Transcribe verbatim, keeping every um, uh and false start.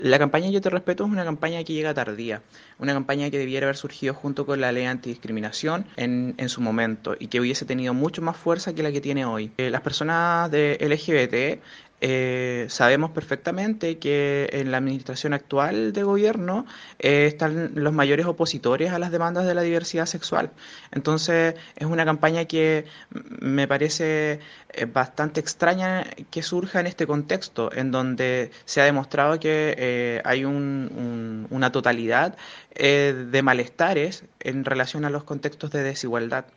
La campaña Yo te respeto es una campaña que llega tardía, una campaña que debiera haber surgido junto con la ley antidiscriminación en, en su momento y que hubiese tenido mucho más fuerza que la que tiene hoy. Eh, las personas de L G B T eh, sabemos perfectamente que en la administración actual de gobierno eh, están los mayores opositores a las demandas de la diversidad sexual. Entonces es una campaña que me parece eh, bastante extraña que surja en este contexto, en donde se ha demostrado que eh, hay un- un- una totalidad eh, de malestares en relación a los contextos de desigualdad.